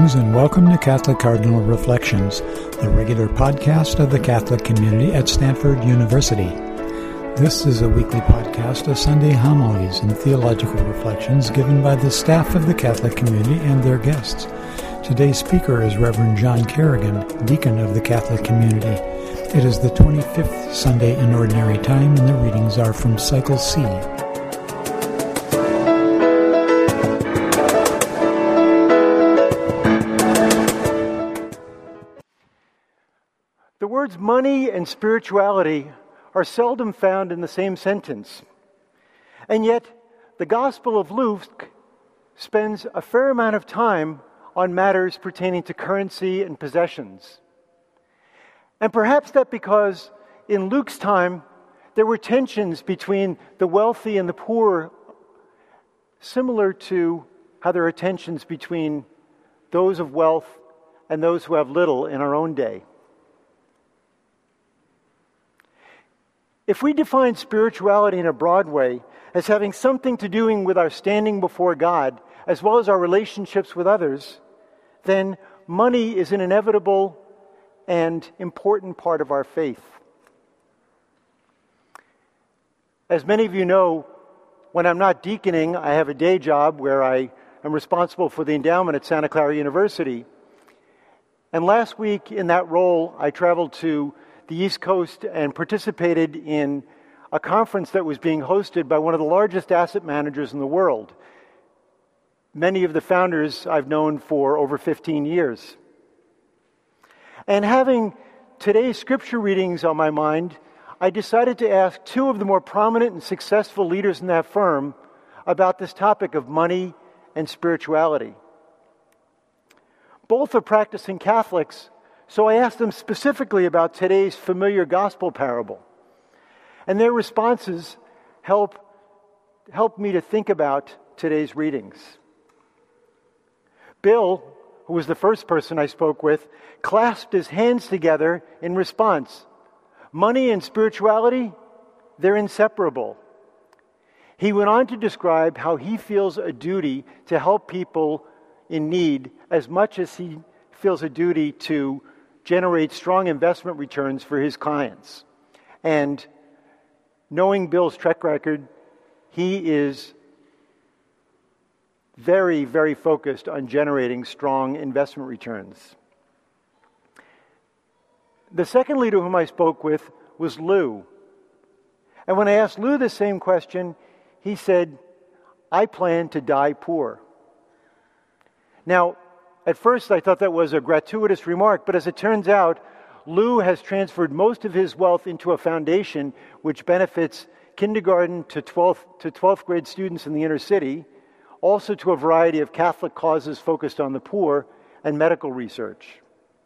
Greetings and welcome to Catholic Cardinal Reflections, the regular podcast of the Catholic community at Stanford University. This is a weekly podcast of Sunday homilies and theological reflections given by the staff of the Catholic community and their guests. Today's speaker is Reverend John Kerrigan, deacon of the Catholic community. It is the 25th Sunday in Ordinary Time, and the readings are from Cycle C. The words money and spirituality are seldom found in the same sentence. And yet, the Gospel of Luke spends a fair amount of time on matters pertaining to currency and possessions. And perhaps that because in Luke's time, there were tensions between the wealthy and the poor, similar to how there are tensions between those of wealth and those who have little in our own day. If we define spirituality in a broad way as having something to do with our standing before God, as well as our relationships with others, then money is an inevitable and important part of our faith. As many of you know, when I'm not deaconing, I have a day job where I am responsible for the endowment at Santa Clara University. And last week in that role, I traveled to the East Coast and participated in a conference that was being hosted by one of the largest asset managers in the world. Many of the founders I've known for over 15 years. And having today's scripture readings on my mind, I decided to ask two of the more prominent and successful leaders in that firm about this topic of money and spirituality. Both are practicing Catholics, so I asked them specifically about today's familiar gospel parable. And their responses help me to think about today's readings. Bill, who was the first person I spoke with, clasped his hands together in response. Money and spirituality, they're inseparable. He went on to describe how he feels a duty to help people in need as much as he feels a duty to generate strong investment returns for his clients. And knowing Bill's track record, he is very, very focused on generating strong investment returns. The second leader whom I spoke with was Lou. And when I asked Lou the same question, he said, "I plan to die poor." Now, at first I thought that was a gratuitous remark, but as it turns out, Lou has transferred most of his wealth into a foundation which benefits kindergarten to 12th grade students in the inner city, also to a variety of Catholic causes focused on the poor and medical research.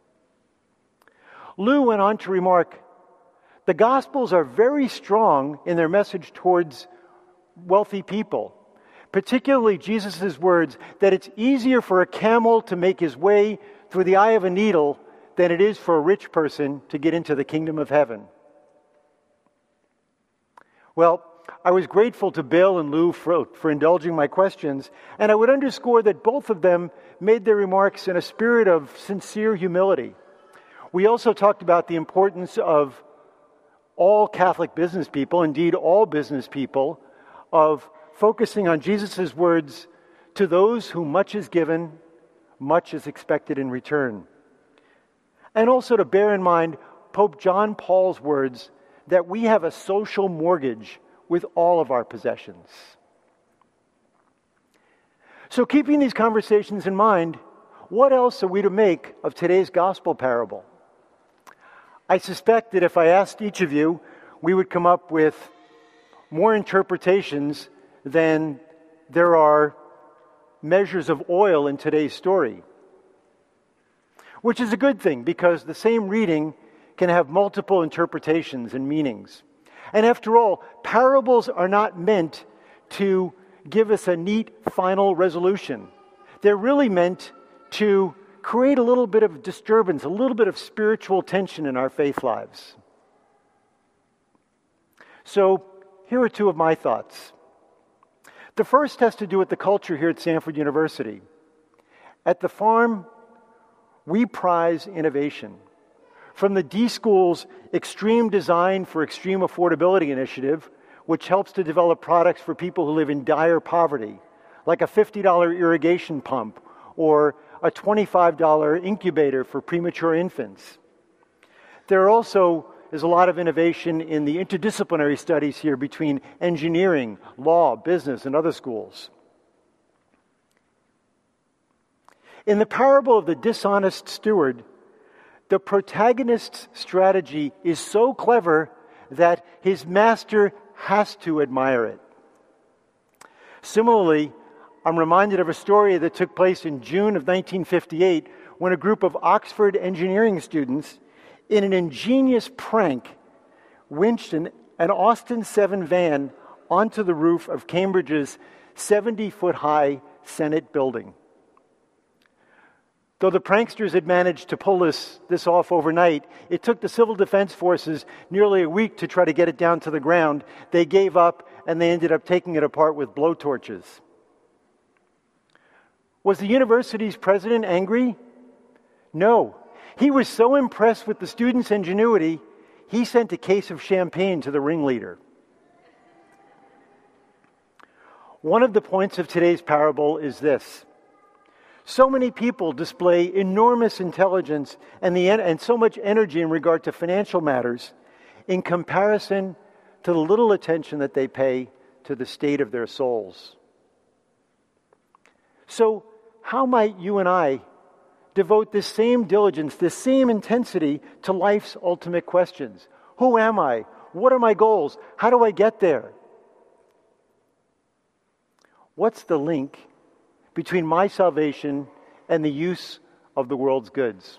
Lou went on to remark, the Gospels are very strong in their message towards wealthy people, particularly Jesus' words that it's easier for a camel to make his way through the eye of a needle than it is for a rich person to get into the kingdom of heaven. Well, I was grateful to Bill and Lou for indulging my questions, and I would underscore that both of them made their remarks in a spirit of sincere humility. We also talked about the importance of all Catholic business people, indeed all business people, of focusing on Jesus' words, to those whom much is given, much is expected in return. And also to bear in mind Pope John Paul's words that we have a social mortgage with all of our possessions. So keeping these conversations in mind, what else are we to make of today's gospel parable? I suspect that if I asked each of you, we would come up with more interpretations than there are measures of oil in today's story. Which is a good thing, because the same reading can have multiple interpretations and meanings. And after all, parables are not meant to give us a neat final resolution. They're really meant to create a little bit of disturbance, a little bit of spiritual tension in our faith lives. So, here are two of my thoughts. The first has to do with the culture here at Stanford University. At the farm, We prize innovation. From the D-School's Extreme Design for Extreme Affordability initiative, which helps to develop products for people who live in dire poverty, like a $50 irrigation pump or a $25 incubator for premature infants. There also is a lot of innovation in the interdisciplinary studies here between engineering, law, business, and other schools. In the parable of the dishonest steward, the protagonist's strategy is so clever that his master has to admire it. Similarly, I'm reminded of a story that took place in June of 1958 when a group of Oxford engineering students, in an ingenious prank, winched an Austin 7 van onto the roof of Cambridge's 70-foot-high Senate building. Though the pranksters had managed to pull this off overnight, it took the Civil Defense Forces nearly a week to try to get it down to the ground. They gave up, and they ended up taking it apart with blowtorches. Was the university's president angry? No. He was so impressed with the students' ingenuity, he sent a case of champagne to the ringleader. One of the points of today's parable is this. So many people display enormous intelligence and so much energy in regard to financial matters in comparison to the little attention that they pay to the state of their souls. So, how might you and I devote this same diligence, this same intensity to life's ultimate questions? Who am I? What are my goals? How do I get there? What's the link between my salvation and the use of the world's goods?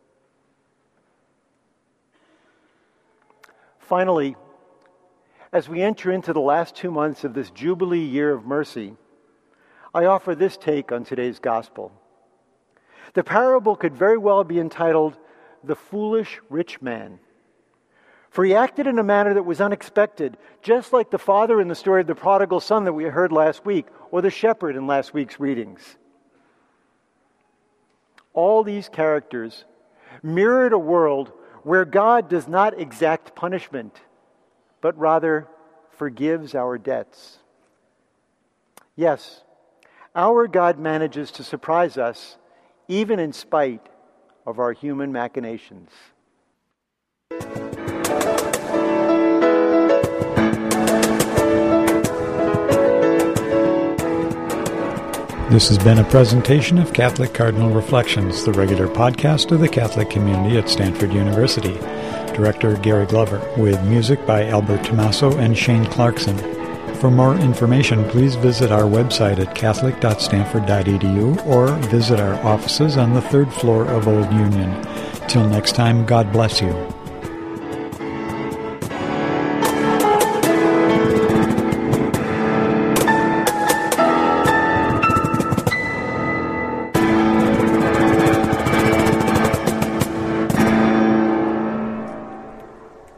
Finally, as we enter into the last 2 months of this Jubilee year of mercy, I offer this take on today's gospel. The parable could very well be entitled, "The Foolish Rich Man." For he acted in a manner that was unexpected, just like the father in the story of the prodigal son that we heard last week, or the shepherd in last week's readings. All these characters mirrored a world where God does not exact punishment, but rather forgives our debts. Yes, our God manages to surprise us, even in spite of our human machinations. This has been a presentation of Catholic Cardinal Reflections, the regular podcast of the Catholic community at Stanford University. Director Gary Glover, with music by Albert Tommaso and Shane Clarkson. For more information, please visit our website at catholic.stanford.edu or visit our offices on the 3rd floor of Old Union. Till next time, God bless you.